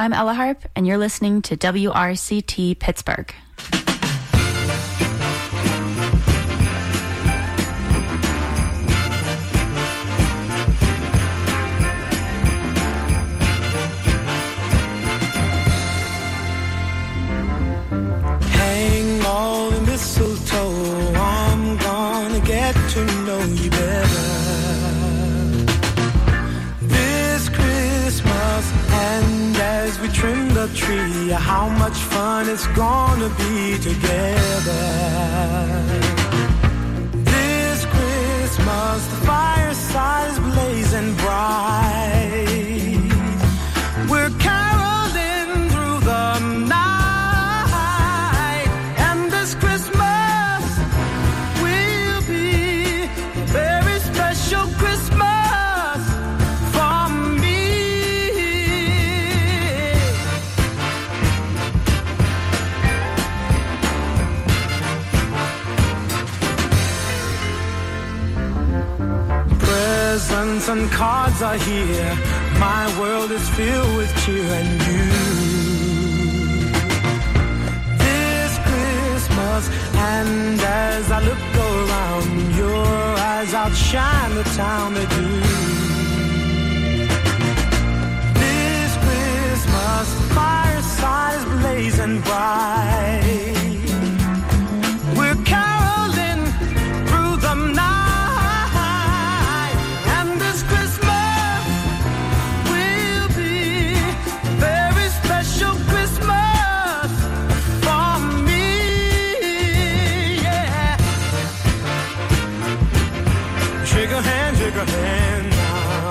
I'm Ella Harp, and you're listening to WRCT Pittsburgh. Hang all the mistletoe, I'm gonna get to know you better this Christmas. And as we trim the tree, how much fun it's gonna be together this Christmas. The fireside is blazing bright, we're caroling through the night. Presents and cards are here, my world is filled with cheer and you. This Christmas, and as I look around, your eyes outshine the town they do. This Christmas, the fireside is blazing bright, we're caroling through the night. Shake a hand now.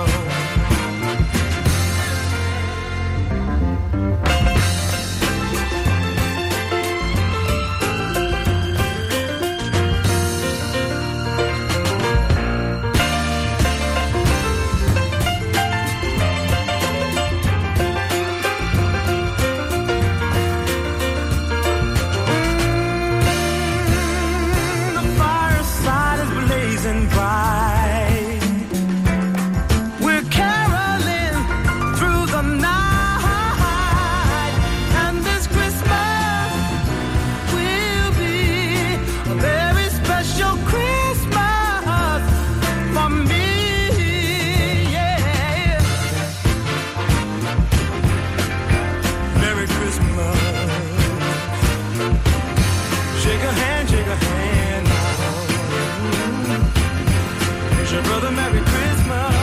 The fireside is blazing bright. Your brother, Merry Christmas,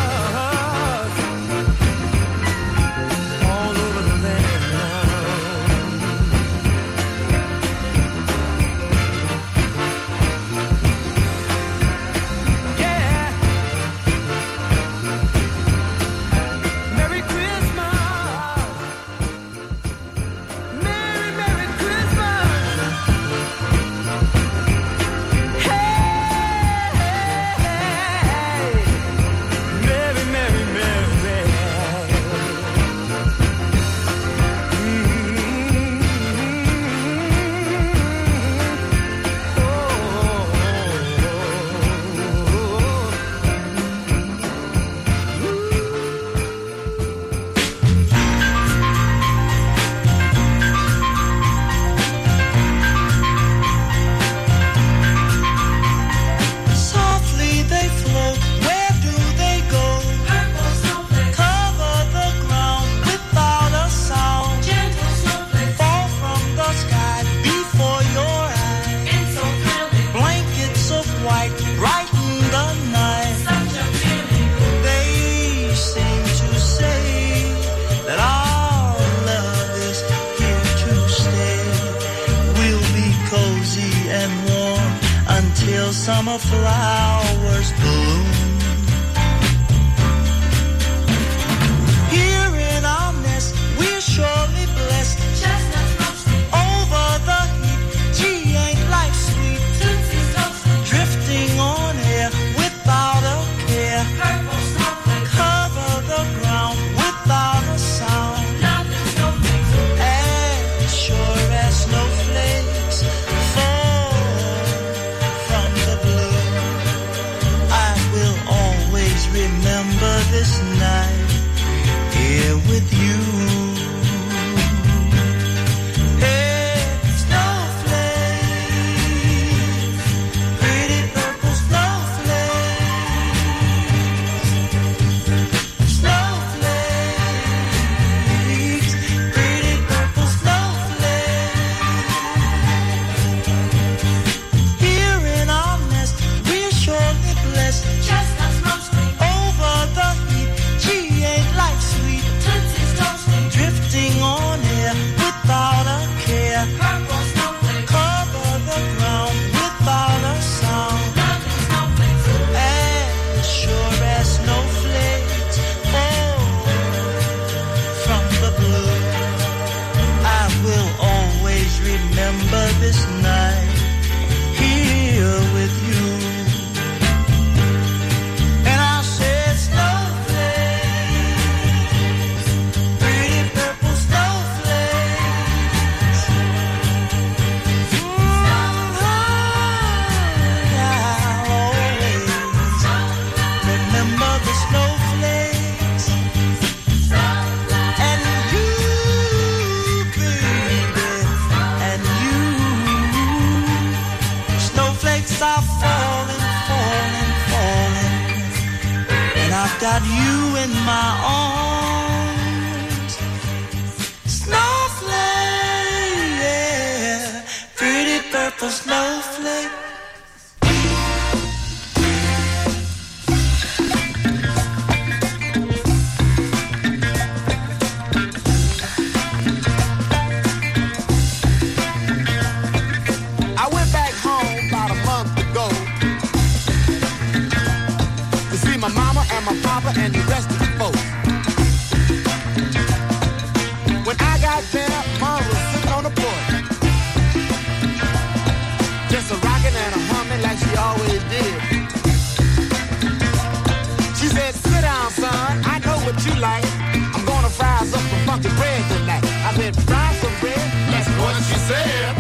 all over the land now. Yeah, Merry Christmas, Merry, Merry Christmas. Summer flowers bloom. Here in our nest, we're surely blessed. Chestnuts roasting over the heat. Gee, ain't life sweet? Tootsie's toasting, drifting on air without a care. Purple snowflakes cover the ground without a sound. Nothing snowflakes, as sure as snowflakes fall from the blue. I will got you in my arms. Snowflake, yeah, pretty purple snowflake. My mama and my papa and the rest of the folks. When I got there, mom was sitting on the porch, just a rocking and a humming like she always did. She said, sit down, son, I know what you like. I'm gonna fry us up some funky bread tonight. I said, fry some bread? That's what she said.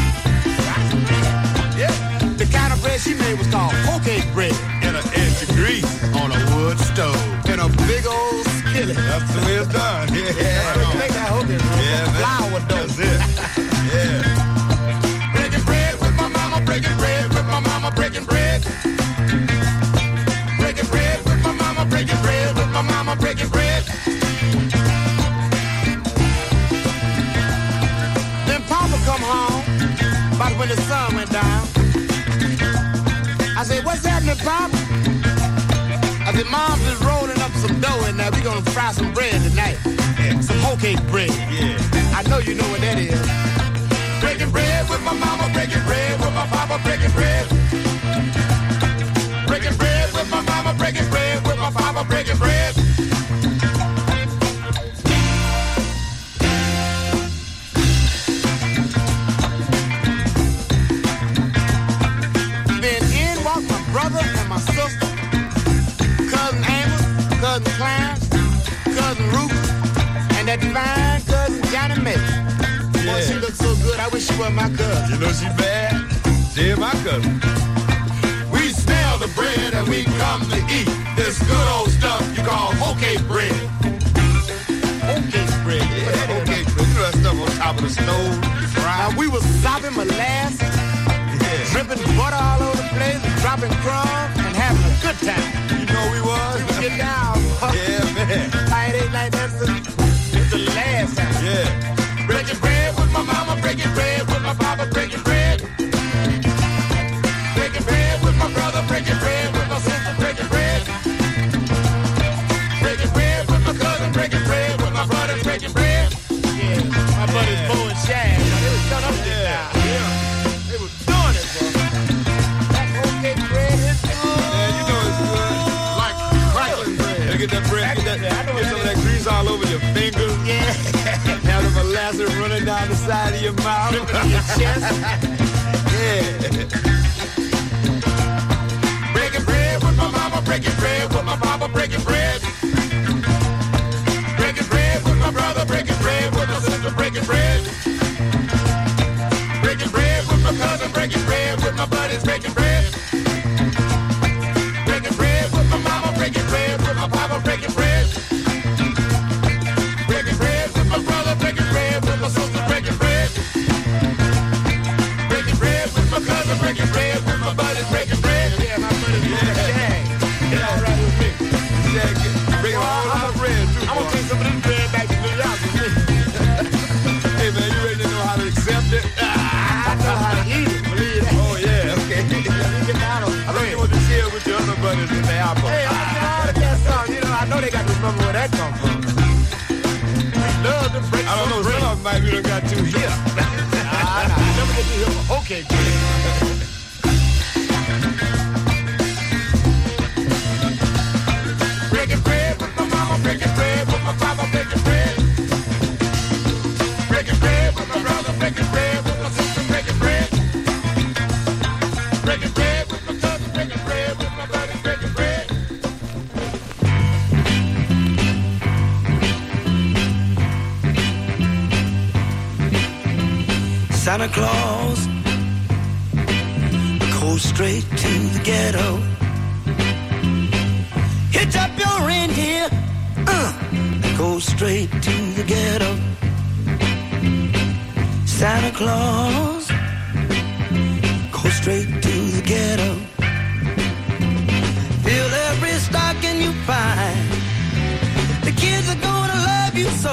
Yeah. The kind of bread she made was called hoe cake bread. And an inch of grease on a wood stove. In a big old skillet. That's the way it's done. Yeah. Make that hoe cake bread. Yeah, flour dough. That's it. Yeah. Breaking bread with my mama, breaking bread with my mama, breaking bread. Breaking bread with my mama, breaking bread with my mama, breaking bread. Then Papa come home about when the sun went down. I said, what's happening, Pop? I said, Mom's just rolling up some dough in there. We gonna fry some bread tonight. Yeah. Some hoe cake bread. Yeah. I know you know what that is. Breaking bread with my mama, breaking bread with my papa, breaking bread. Breaking bread with my mama, breaking bread with my papa, breaking bread. Brother and my sister, cousin Amos, cousin Clarence, cousin Ruth, and that fine cousin Johnny May. Boy, she looks so good, I wish she was my cousin. You know she bad? She is my cousin. We smell the bread and we come to eat this good old stuff you call hoe cake bread. Hoe cake bread, yeah, hoe cake bread. You know that stuff on top of the stove. Now we was sopping molasses, dripping butter all over the place, dropping crumbs, and having a good time. You know we was. We get down. Yeah, man. It ain't like that since the last time. Yeah. Breaking bread with my mama, breaking bread with my papa, breaking bread. Breaking bread with my brother, breaking bread with my sister, breaking bread. Breaking bread with my cousin, breaking bread with my brothers, breaking bread. Yeah, my buddies Bo and Shad. They was done up there now. Yeah. They was doing it, bro. Get that bread, get some of that grease all over your fingers. Yeah. Have the molasses running down the side of your mouth. Dripping in your chest. Yeah. Breaking bread with my mama, breaking bread with my papa, breaking bread. Breaking bread with my brother, breaking bread with my sister, breaking bread. Breaking bread with my cousin, breaking bread with my buddies, breaking bread. Breaking bread with my mama, breaking bread with my papa, breaking bread. Breaking bread with my brother, breaking bread with my sister, breaking bread. Breaking bread with my cousin, breaking bread with my buddies, breaking bread. Yeah, my buddies, yeah. Get all right with me. Bring a whole lot of bread, too. I'm gonna take some of this bread back to New York with me. Hey, man, you ready to know how to accept it? I know how to eat it, believe that. Oh, yeah, okay. I know you want to share with your other brothers in the apple. Hey, I you know, I know they got to remember where that come from. We love to break. I don't know, some of them might be done got too here. Nah, never get to here for okay, breaking bread with my mama, breaking bread with my papa, breaking bread. Breaking bread with my brother, breaking bread with my sister, breaking bread. Breaking bread with my cousin, breaking bread with my buddy, breaking bread. Santa Claus goes straight to the ghetto. Hitch up your reindeer, go straight to the ghetto. Santa Claus go straight to the ghetto. Fill every stocking you find you so.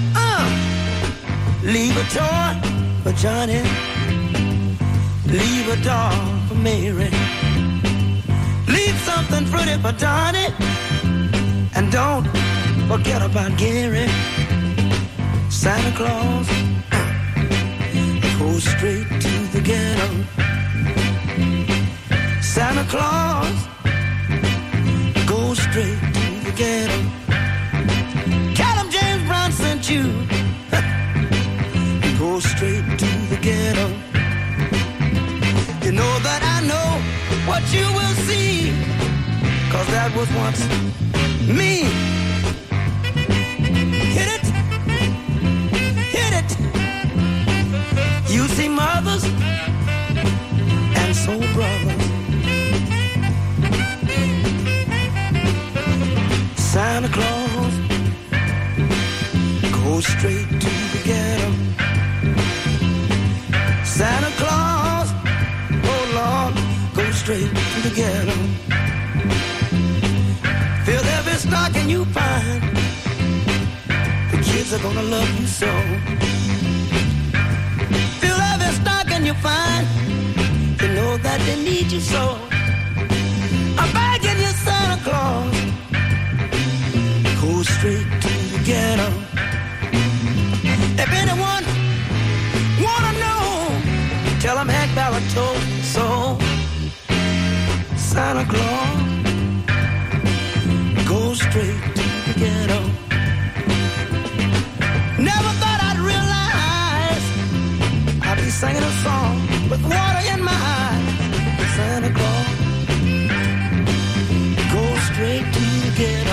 Leave a toy for Johnny. Leave a doll for Mary. Leave something pretty for Donnie. And don't forget about Gary. Santa Claus goes straight to the ghetto. Santa Claus goes straight to the ghetto. Tell him James Brown sent you. Go straight to the ghetto. You know that I know what you will see, 'cause that was once me. Hit it, hit it. You see mothers and soul brothers. Santa Claus goes straight to the ghetto. Santa Claus, oh Lord, go straight to the ghetto. Fill every stocking you find. The kids are gonna love you so. Fill every stocking you find. You know that they need you so. I'm begging you, Santa Claus, go straight to the ghetto. If anyone wanna know, tell him Hank Ballard told so. Santa Claus goes straight to the ghetto. Never thought I'd realize I'd be singing a song with water in my eyes. Santa Claus goes straight to the ghetto.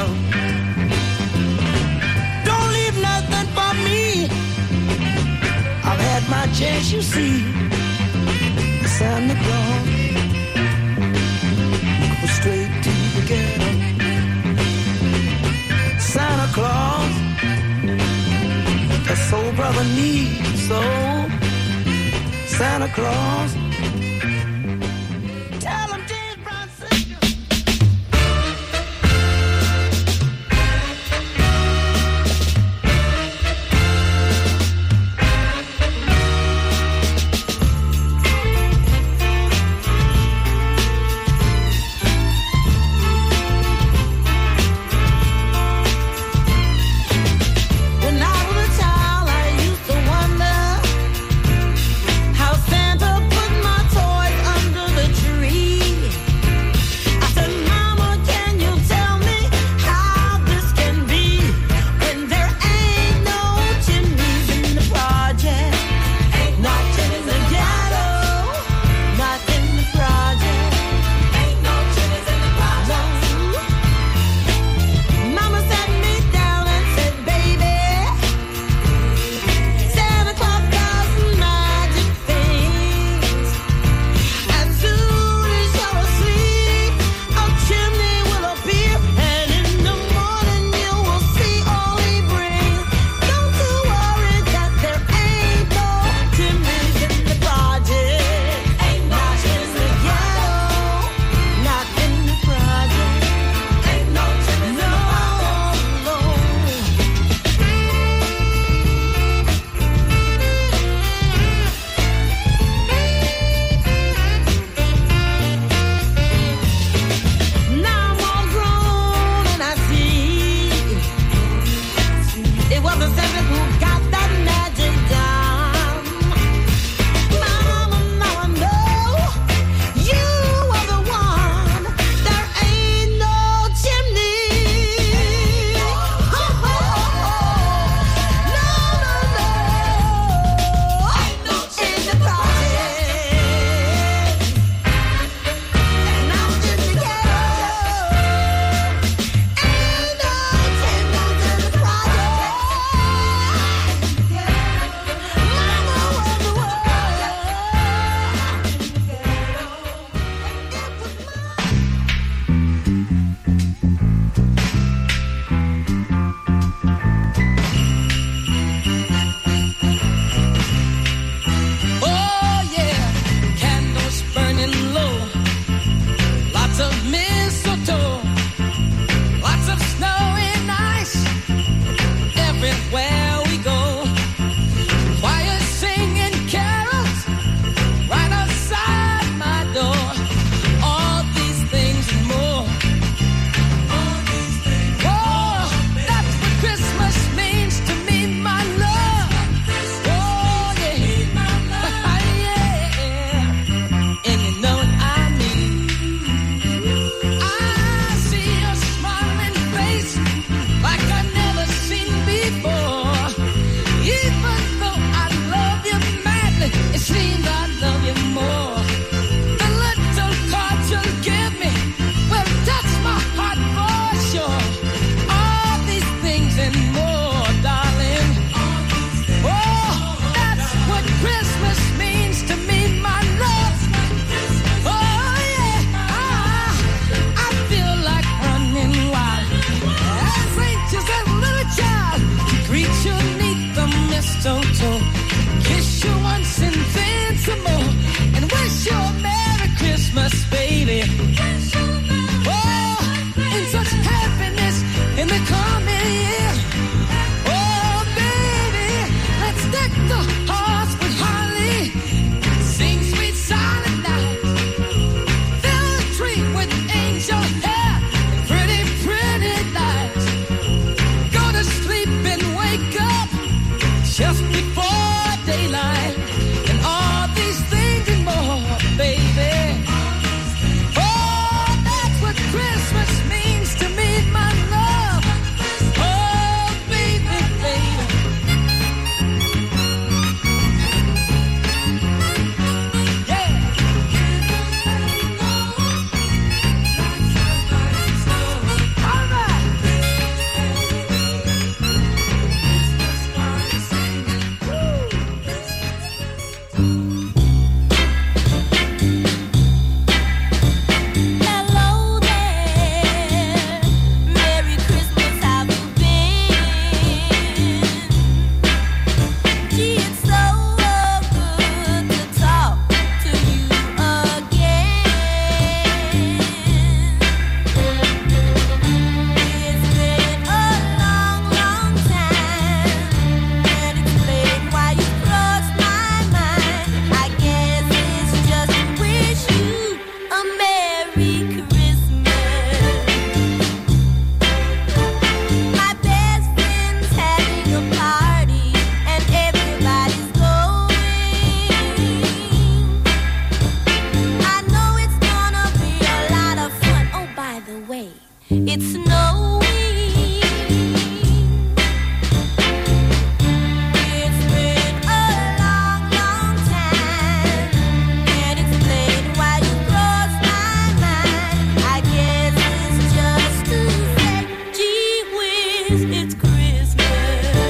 Don't leave nothing for me. I've had my chance, you see. Santa Claus goes straight to the ghetto. Santa Claus, the soul brother needs so. Santa Claus, tell him James Brown sent you. When I was a child, I used to wonder how Santa put mistletoe. Kiss you once and then some more, and wish you a Merry Christmas, baby. Oh, and such happiness in the coming year. Oh, baby, let's deck the halls with holly, sing sweet silent night, fill the tree with angel hair and pretty, pretty lights. Go to sleep and wake up just before daylight, and all these things and more, baby. Oh, that's what Christmas means to me, my love. Oh, baby, baby. Yeah. All right. Hello there, Merry Christmas, how you been? Gee, it's so good to talk to you again. It's been a long, long time, and explain why you crossed my mind. I guess it's just to wish you a Merry Christmas. My best friend's having a party, and everybody's going. I know it's gonna be a lot of fun. Oh, by the way, it's snowing. It's been a long, long time, and explain why you crossed my mind. I guess it's just to say, gee whiz, it's Christmas.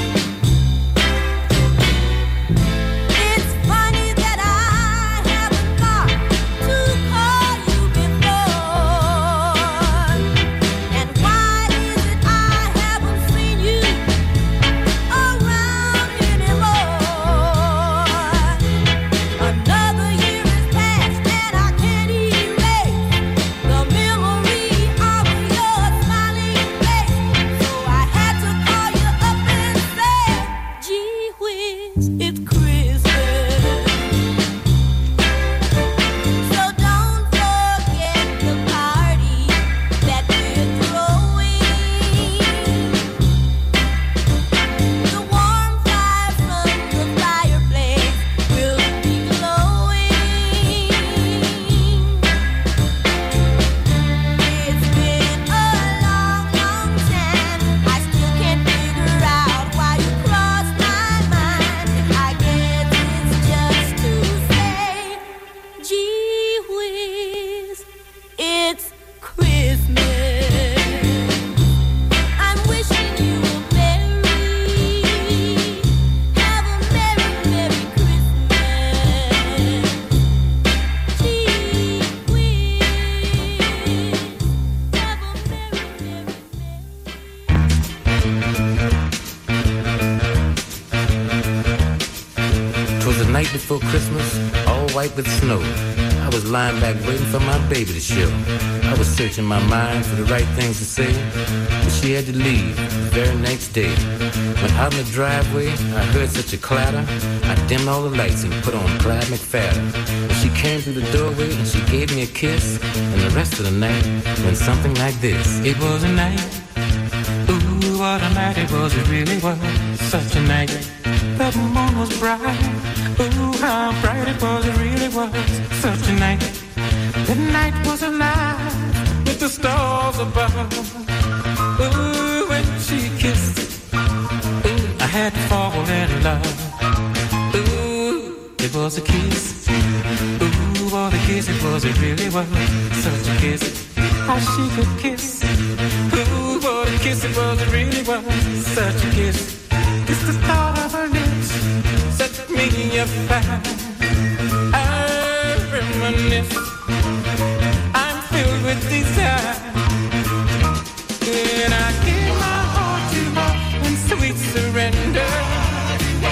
It's funny that I haven't thought to call you before. And why is it I haven't seen you around anymore? Another year has passed, and I can't erase the memory of your smiling face. So I had to call you up and say, gee whiz, it's Christmas. So don't forget the party that we're throwing. The warm fire from the fireplace will be glowing. It's been a long, long time. I still can't figure out why you crossed my mind. I guess it's just to say, gee whiz, it's Christmas. I'm wishing you a have a Merry, Merry Christmas. Gee whiz, have a Merry, Merry, Twas the night before Christmas, all white with snow. I was lying back waiting for my baby to show. I was searching my mind for the right things to say, but she had to leave the very next day. When out in the driveway, I heard such a clatter. I dimmed all the lights and put on Clyde McFadden. And she came through the doorway and she gave me a kiss. And the rest of the night went something like this. It was a night, ooh, what a night it was, it really was. Such a night, the moon was bright. Ooh, how bright it was, it really was. Such a night, the night was alive with the stars above. Ooh, when she kissed, ooh, I had to fall in love. Ooh, it was a kiss. Ooh, what a kiss it was, it really was. Such a kiss, how she could kiss. Ooh, what a kiss it was, it really was. Such a kiss. It's the thought of her lips set me afire. I reminisce, I'm filled with desire, and I give my heart to her in sweet surrender.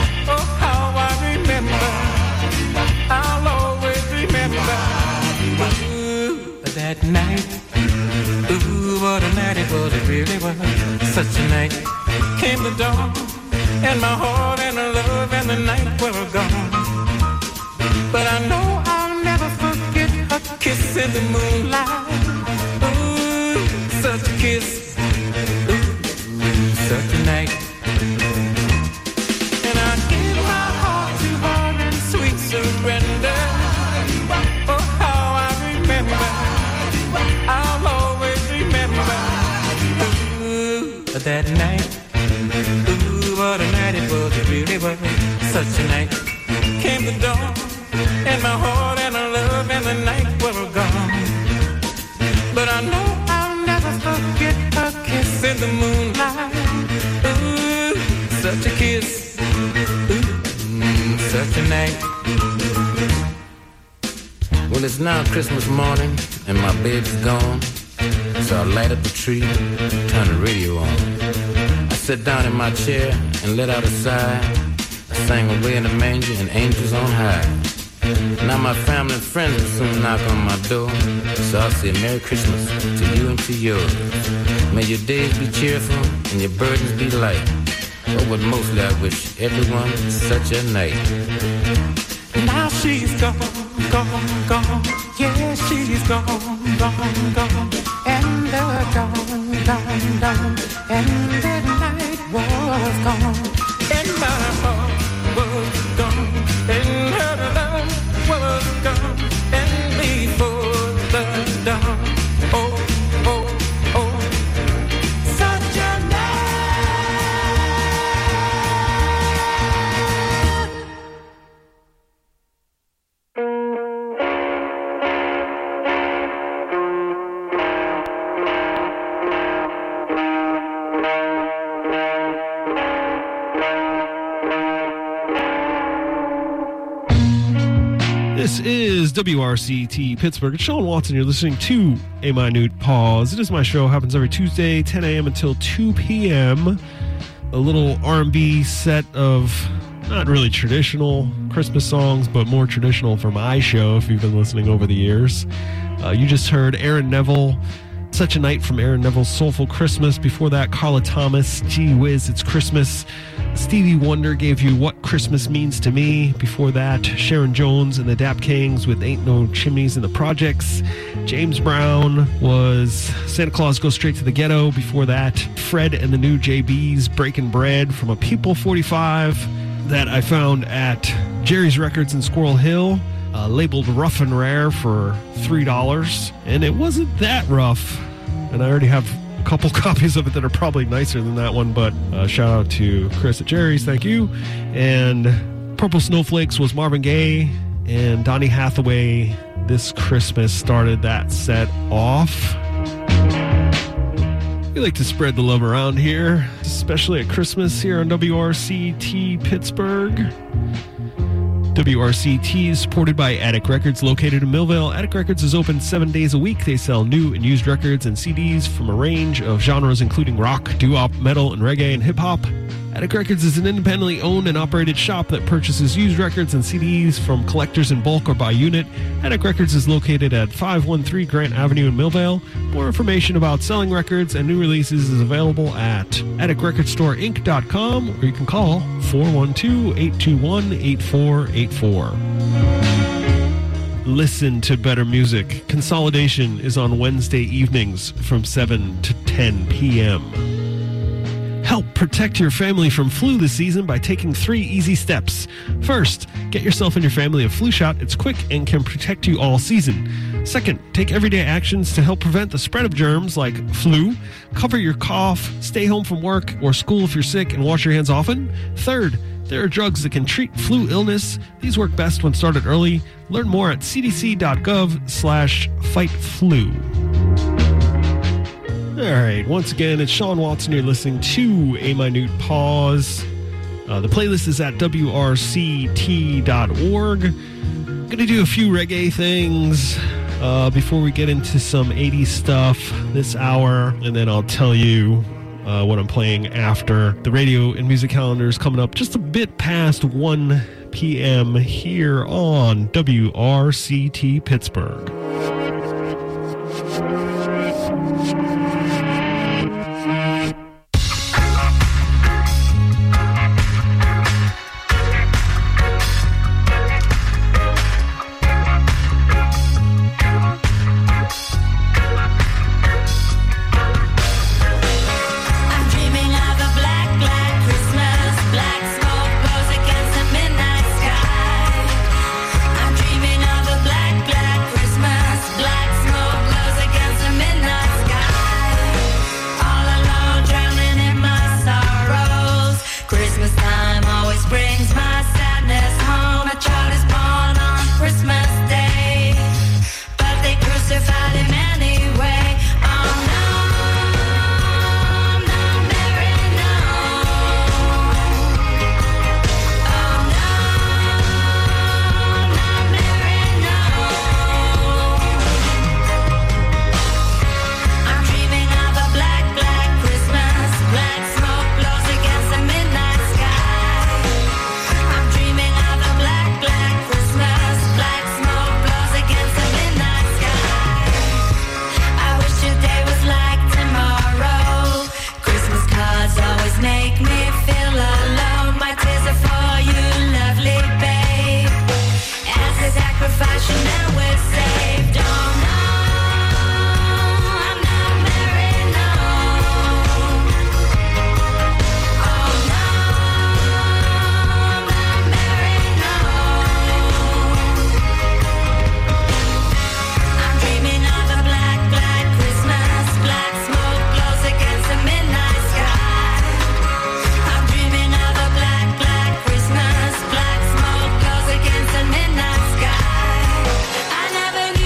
that night, ooh, what a night it was, it really was. Such a night, came the dawn, and my heart and the love and the night were gone. But I know I'll never forget a kiss in the moonlight. Ooh, such a kiss, ooh, such a night. And I gave my heart to her in sweet surrender. Oh, how I remember, I'll always remember. Ooh, that night, ooh, what a night it was, it really was. Such a night, came the dawn, and my heart and the love and the night were gone. But I know I'll never forget a kiss in the moonlight. Ooh, such a kiss, ooh, such a night. Well, it's now Christmas morning and my baby's gone, so I light up the tree, turn the radio on. I sit down in my chair and let out a sigh. I sang Away in the Manger and Angels on High. Now my family and friends will soon knock on my door, so I'll say Merry Christmas to you and to yours. May your days be cheerful and your burdens be light. Oh, but mostly I wish everyone such a night. Now she's gone, gone, gone. Yeah, she's gone, gone, gone. And the dawn, dawn, dawn. And the night was gone. And my heart was gone. And her love was gone. And before the dawn, oh, oh, oh, such a This is WRCT Pittsburgh. It's Sean Watson. You're listening to A Minute Pause. It is my show. Happens every Tuesday, 10 a.m. until 2 p.m. A little R&B set of not really traditional Christmas songs, but more traditional for my show if you've been listening over the years. You just heard Aaron Neville, Such a Night from Aaron Neville's Soulful Christmas. Before that, Carla Thomas, Gee Whiz, It's Christmas. Stevie Wonder gave you What Christmas Means to Me. Before that, Sharon Jones and the Dap Kings with Ain't No Chimneys in the Projects. James Brown was Santa Claus Goes Straight to the Ghetto. Before that, Fred and the New JBs, Breaking Bread from a People 45 that I found at Jerry's Records in Squirrel Hill, labeled Rough and Rare for $3. And it wasn't that rough. And I already have couple copies of it that are probably nicer than that one, but shout out to Chris at Jerry's, thank you. And Purple Snowflakes was Marvin Gaye, and Donny Hathaway, This Christmas, started that set off. We like to spread the love around here, especially at Christmas here on WRCT Pittsburgh. WRCT is supported by Attic Records, located in Millvale. Attic Records is open 7 days a week. They sell new and used records and CDs from a range of genres, including rock, doo-wop, metal, and reggae, and hip-hop. Attic Records is an independently owned and operated shop that purchases used records and CDs from collectors in bulk or by unit. Attic Records is located at 513 Grant Avenue in Millvale. More information about selling records and new releases is available at atticrecordstorinc.com, or you can call 412-821-8484. Listen to better music. Consolidation is on Wednesday evenings from 7 to 10 p.m. Help protect your family from flu this season by taking 3 easy steps. First, get yourself and your family a flu shot. It's quick and can protect you all season. Second, take everyday actions to help prevent the spread of germs like flu. Cover your cough, stay home from work or school if you're sick, and wash your hands often. Third, there are drugs that can treat flu illness. These work best when started early. Learn more at cdc.gov/fightflu. All right, once again, it's Sean Watson. You're listening to A Minute Pause. The playlist is at WRCT.org. Going to do a few reggae things before we get into some 80s stuff this hour, and then I'll tell you what I'm playing after. The radio and music calendar is coming up just a bit past 1 p.m. here on WRCT Pittsburgh. feel alone. My tears are for you, lovely babe. As a sacrifice, you now we're saved. Oh no, I'm not married, no. Oh no, I'm not married, no. I'm dreaming of a black, black Christmas. Black smoke blows against the midnight sky. I'm dreaming of a black, black Christmas. Black smoke blows against the midnight sky. I never knew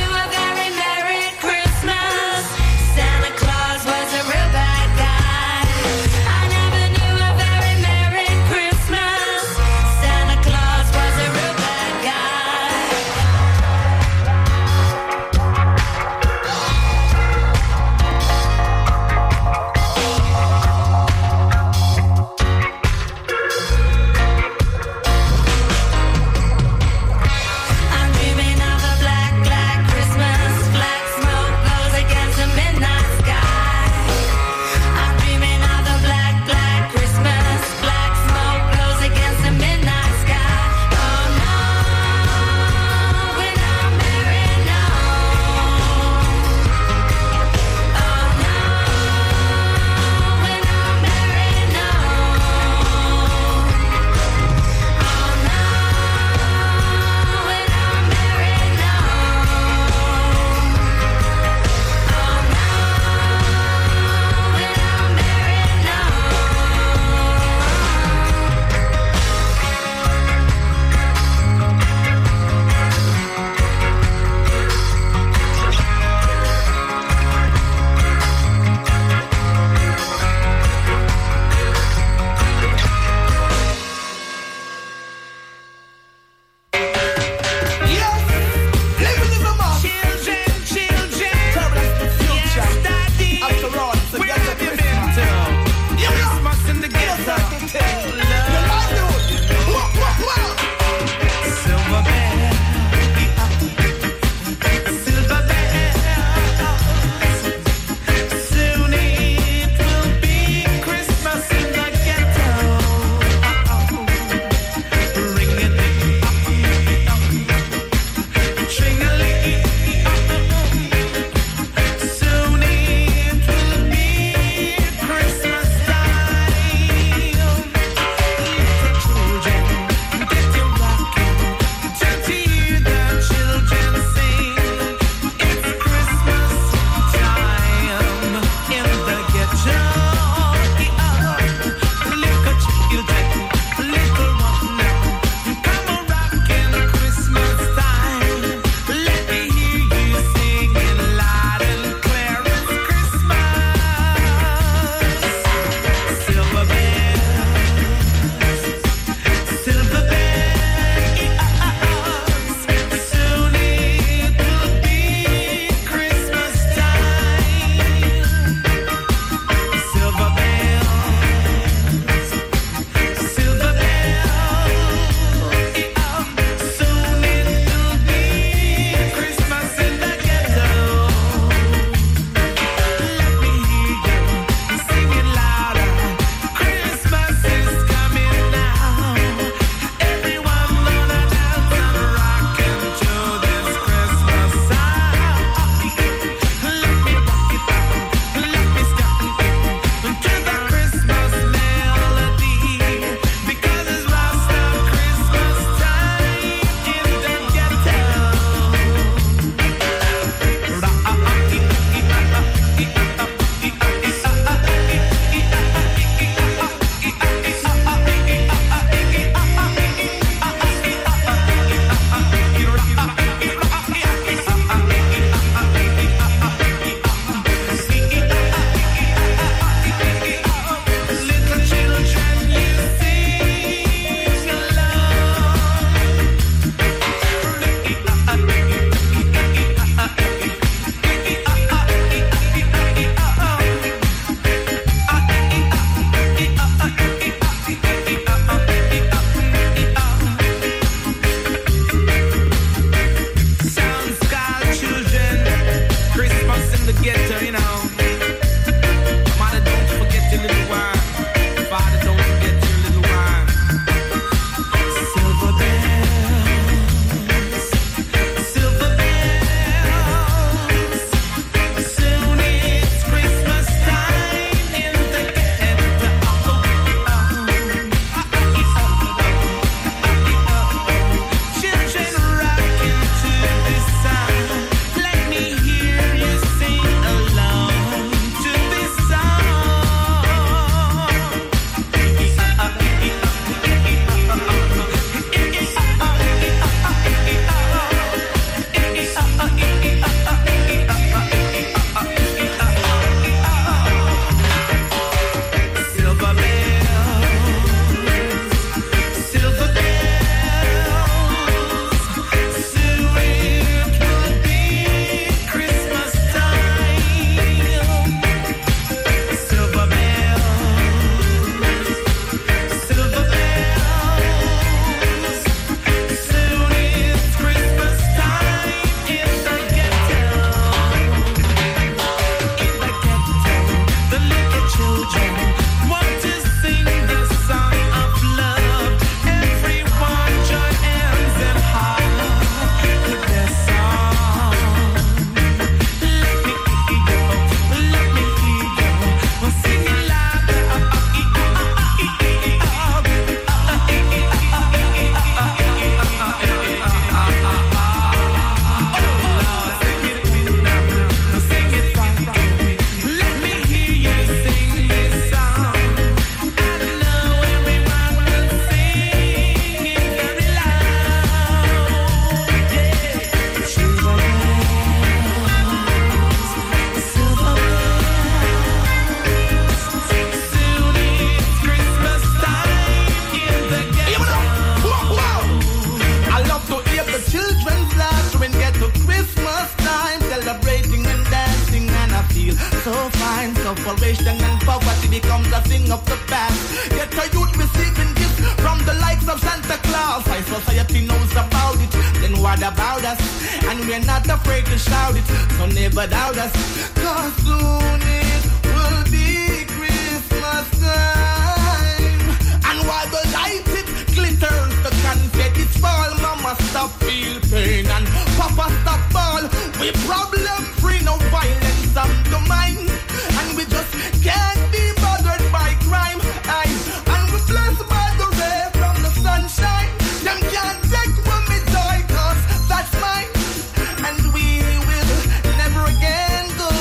what about us? And we're not afraid to shout it, so never doubt us. Cause soon it will be Christmas time. And while the light it glitters, the confetti fall. Mama stop feel pain and Papa stop ball. We problem free, no violence of the mind. And we just can't be bothered by crime. And we blessed by the ray from the sunshine. Them can't take from me joy, cause that's mine. And we will never again go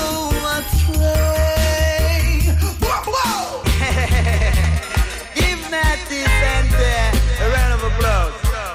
astray. Whoa, whoa. Give Natty Santa a round of applause.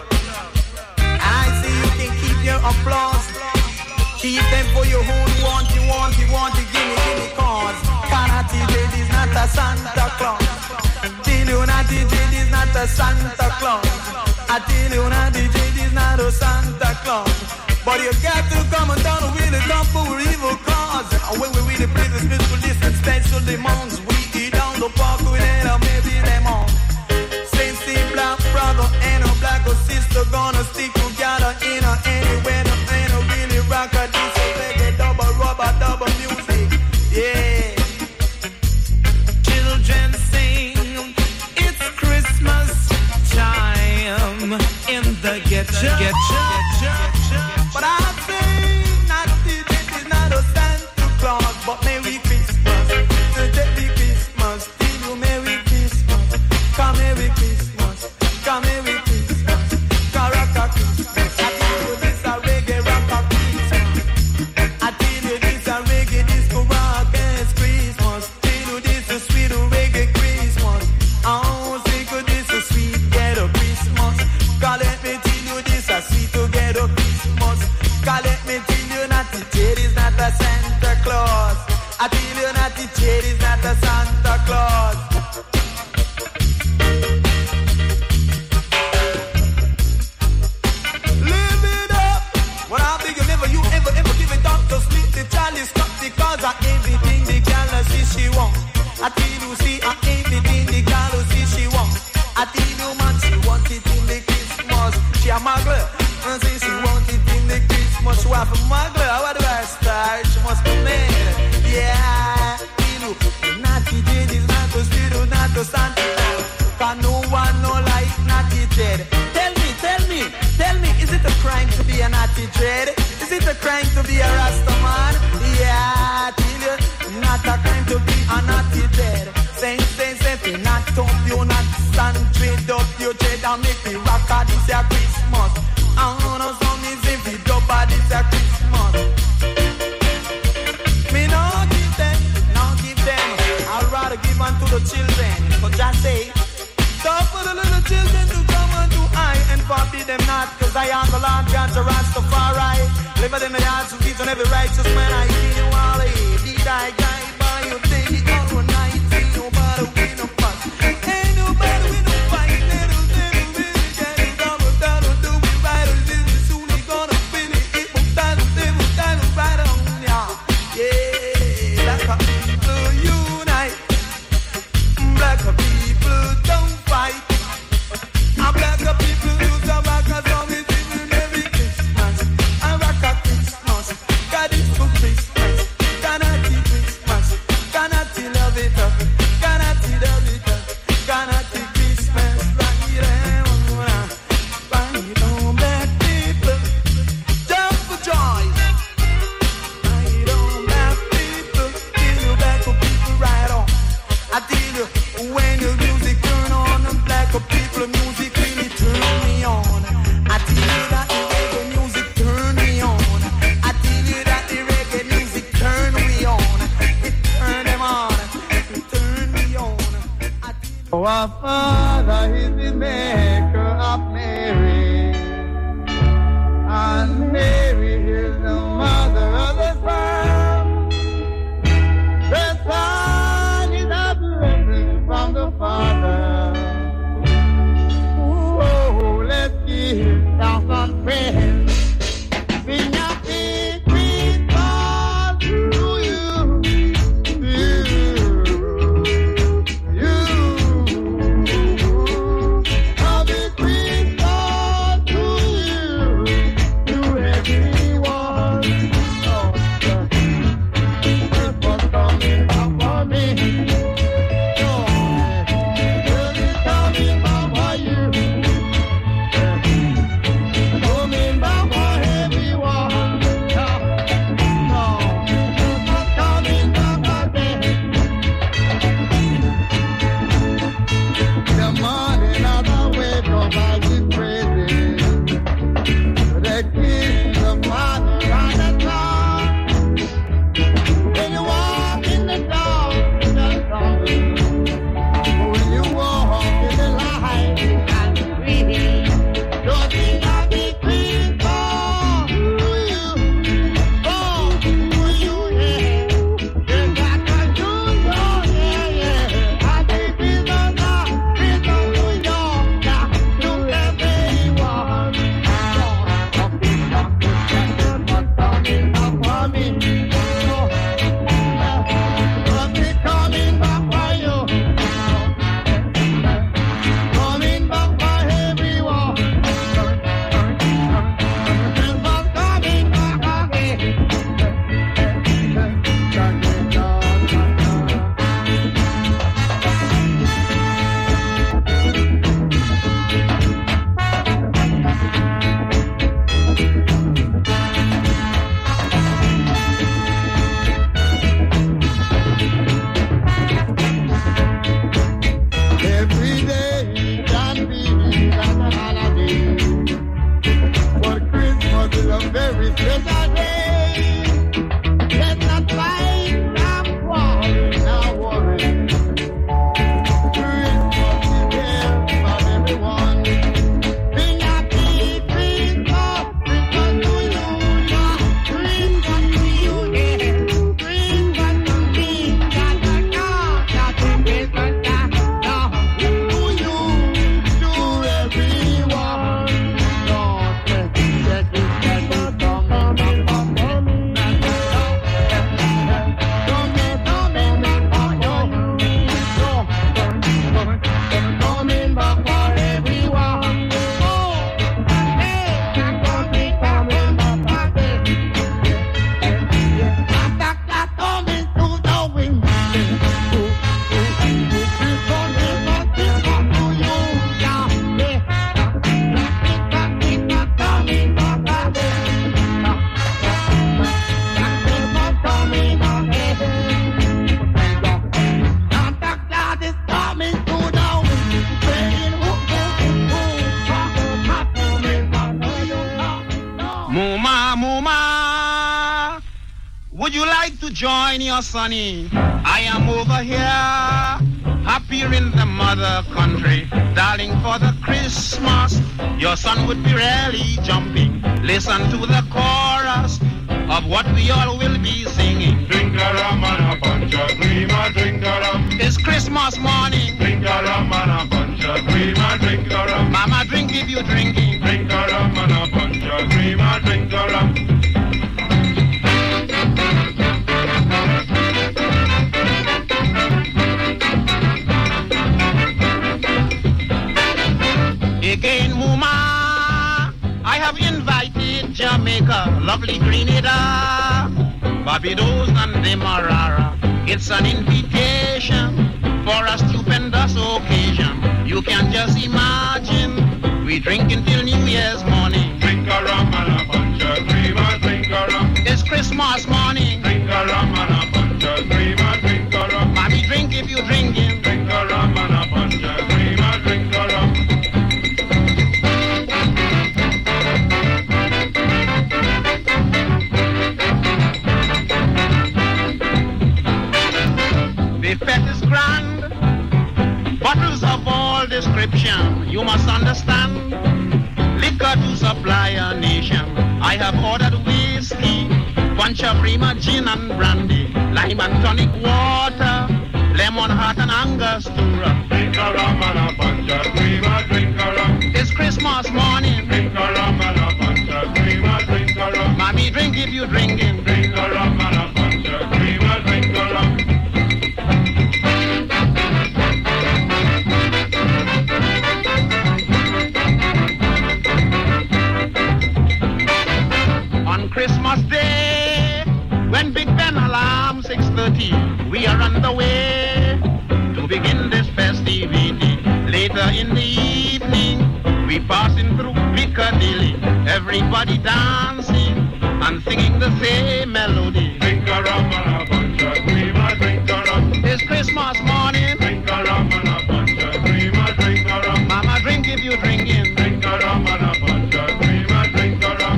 I see you can keep your applause. Keep them for your own want, you want, gimme, cause Natty Dread is not a Santa Claus. Till you Natty Dread is not a Santa Claus. I tell you Natty Dread is not a Santa Claus. But you got to come and down with the come for evil cause. And when we really play the spiritual distance, special demands, we eat down the park with it, or maybe them on. Same black brother and a black sister gonna stick together in a anywhere. Ain't a really rock a diesel reggae, double rubber, double music. Yeah. Children sing, it's Christmas time in the ghetto. But I say, Natty Dread is not a Santa Claus, but Merry Christmas. Merry Christmas, till you Merry Christmas. Come Merry Christmas, come Merry Christmas. Caracas Christmas, I tell you this a reggae rock Christmas. I tell you this a reggae disco rock Christmas. Tell you this a sweet reggae Christmas. Oh, think of this a sweet ghetto Christmas. God let me tell you this a sweet ghetto Christmas. God let me tell you Natty Dread is not a Santa Claus. I tell you Natty Dread is not a Santa Claus. Live it up. What I think you ever give it up to split the chalice cup because of everything the girl see she want. I tell you see everything the girl see she want. I tell you man she want it in the Christmas. She a muggler. And say she want it in the Christmas. She want a muggler. How do I start? She must be mad. Yeah. You Natty Dread is not a still not a Santa Claus. Cause no one no like Natty Dread. Tell me, is it a crime to be a Natty Dread? Is it a crime to be a Rastaman? Yeah, tell you, not a crime to be a Natty Dread. Say, not top you, not stand trade up your dread and make me rock at this a Christmas. I know some is if you double this a Christmas. Me no give them, I'd rather give unto the children. But just say, stop for the little children to come unto I and forbid them not, cause I am the Lord God, the Rastafari. Live in the yards of each and every righteous man. I see you all, be thy guide by your day or night. Ain't nobody win no fuss. Ain't nobody win no fight. Little really get it double, do it right. Little soon he gonna finish it. That'll right on ya. Yeah, black people unite. Black people don't fight. Black people use a rock as long as people Merry Christmas. I rock a Christmas. God is for Christmas. Canati Christmas. Canati love it up. Canati love it up. Canati Christmas. Right on, black people. Jump for joy. Right on, black people. Feel you black people right on. I tell you, when the music turn on, the black people music really turn me on. I tell you that the reggae music turn me on. I tell you that the reggae music turn me on. It turn them on. It turn me on. Oh, our Father is the maker of Mary, and Mary is the mother of the Son. The Son is a blessing from the Father. Oh, let's give thanks and praise. Sing happy Christmas to you. Happy Christmas to you. Would you like to join your sonny? I am over here, happier in the mother country. Darling, for the Christmas, your son would be really jumping. Listen to the chorus of what we all will be singing. Drink a rum and a punch of cream, a drink a rum. It's Christmas morning. Drink a rum and a punch of cream, a drink a rum. Mama, drink if you drinking. Drink a rum and a punch of cream, a drink a rum. Again, Muma, I have invited Jamaica, lovely Grenada, Barbados and Demerara. It's an invitation for a stupendous occasion. You can just imagine, we drink until New Year's morning. Drink a rum and a punch of cream, a drink a rum. It's Christmas morning. Drink a rum and a punch of cream, a drink a rum. Mommy, drink if you drinking. Drink a rum and a punch of cream, a drink a rum. The fete is grand, bottles of all description, you must understand. Liquor to supply a nation. I have ordered whiskey, punch of Rima, gin and brandy, lime and tonic water, lemon hot and Angostura. Drink a rum and a punch of cream, a drink a rum. It's Christmas morning. Drink a rum and a punch of cream, a drink a rum. Mommy, drink if you drinking. Drink a rum and a punch of cream, a drink a rum. On Christmas Day, when Big Ben alarm 6:30, we are on the way to begin this festivity. Later in the evening, we passing through Piccadilly, everybody dancing and singing the same melody. Drink a rum and a punch of cream, a drink a rum. It's Christmas morning. Drink a rum and a punch of cream, a drink a rum. Mama, drink if you drinking. Drink a rum and a punch of cream, a drink a rum.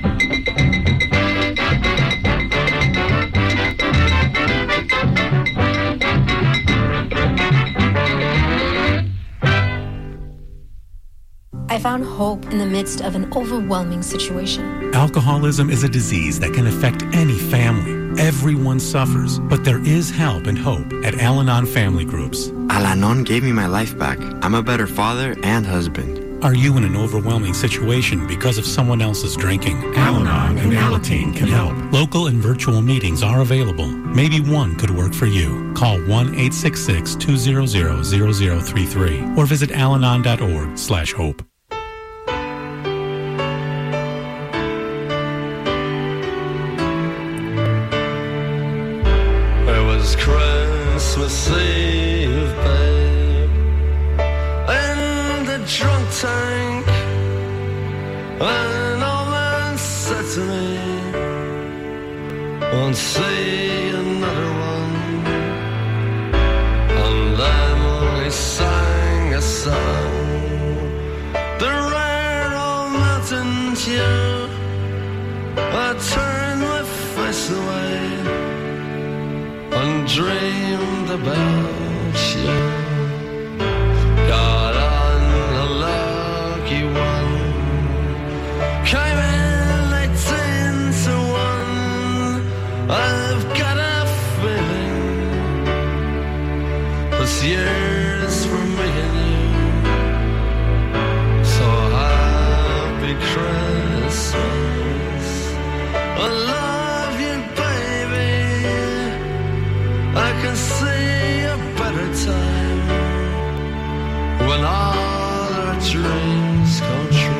I found hope in the midst of an overwhelming situation. Alcoholism is a disease that can affect any family. Everyone suffers, but there is help and hope at Al-Anon Family Groups. Al-Anon gave me my life back. I'm a better father and husband. Are you in an overwhelming situation because of someone else's drinking? Al-Anon and Alateen can help. Local and virtual meetings are available. Maybe one could work for you. Call 1-866-200-0033 or visit alanon.org/hope. Christmas Eve, babe, in the drunk tank, an old man said to me, won't see another one. And then we sang a song, the rare old mountain dew. I turned my face away and dreamed about you. Got on a lucky one, came in 18 to 1. I've got a feeling this year's for me and you. So happy Christmas, I love you, baby. I can see a better time when all our dreams come true.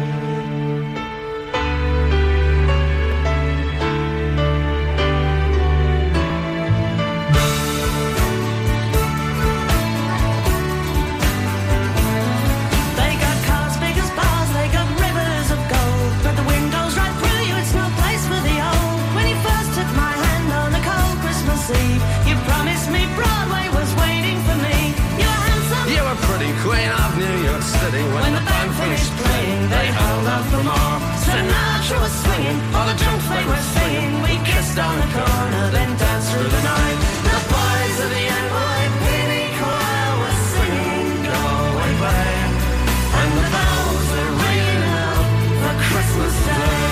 They got cars big as bars, they got rivers of gold, but the wind goes right through you, it's no place for the old. When you first took my hand on a cold Christmas Eve, you promised me Broadway was waiting for me. You were handsome, You were pretty queen of New York City. when the band finished playing, they held out for more. Sinatra was swinging, all the drunk we were singing, we kissed on the corner, then danced through the night. The boys of the NYPD choir were singing, go away, babe. And the bells were ringing out for Christmas Day.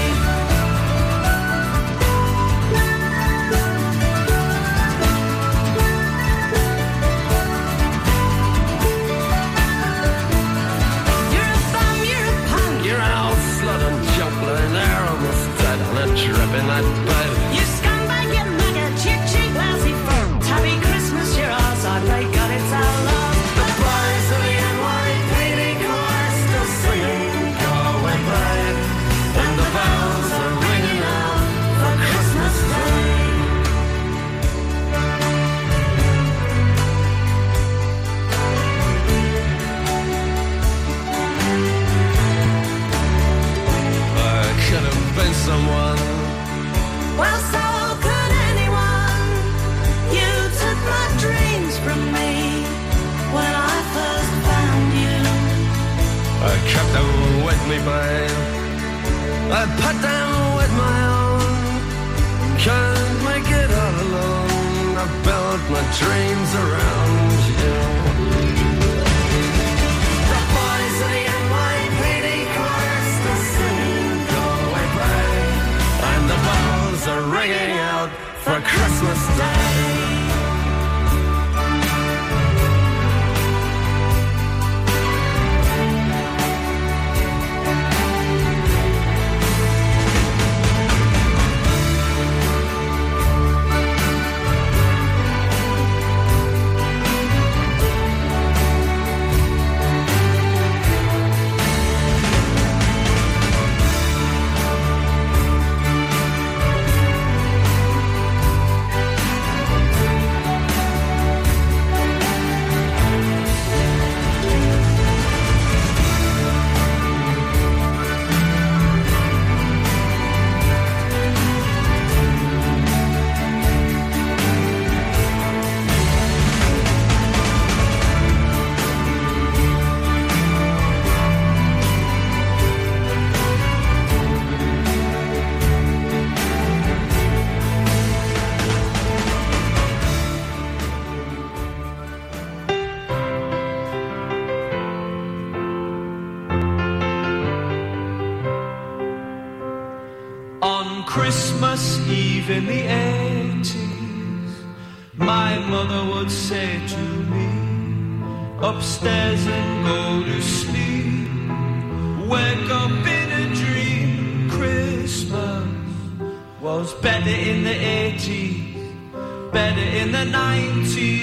Dripping that bed. You scumbag, you maggot, cheap, cheap, lousy firm. Happy Christmas, you're ours, I pray God it's our love. The boys of the NYPD choir still singing, go away, babe. And the bells are ringing out for Christmas Day. I could have been someone. Well, so could anyone. You took my dreams from me when I first found you. I kept them with me, babe. I put them with my own. Can't make it all alone. I built my dreams around you. The boys of the NYPD choir still singing, go away, babe. And the bells are ringing out for Christmas Day. On Christmas Eve in the 80s, my mother would say to me, upstairs and go to sleep, wake up in a dream. Christmas was better in the 80s, better in the 90s.